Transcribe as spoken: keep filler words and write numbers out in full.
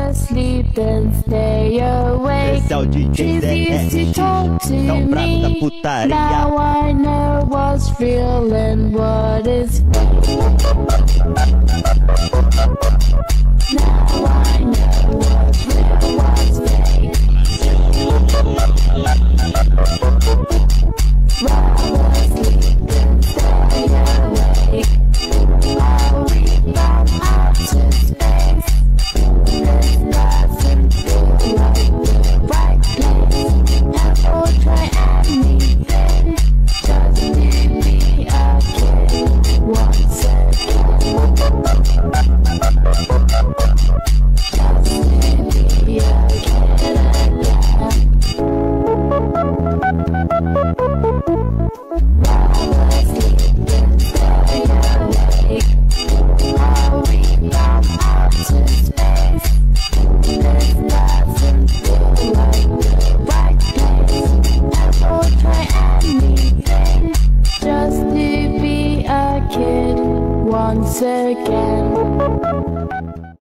asleep and stay awake. Esse é o D J Zé Used to talk to é o prato da me. putaria. Now I know what's real and what is fake. Now I know what's real, what's fake. Rather sleep than stay awake. I'll rebound out to space. This doesn't feel like the right place. And I'll try anything just to be a kid once again. Just to be a kid again. Rather sleep than stay awake. I'll rebound out to space. This doesn't feel like the right place. And I'll try anything just to be a kid once again.